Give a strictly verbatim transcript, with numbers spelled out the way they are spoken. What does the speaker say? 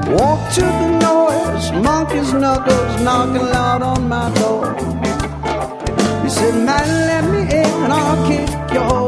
Walk to the noise, monkey's knuckles knocking loud on my door. He said, man, let me in and I'll kick your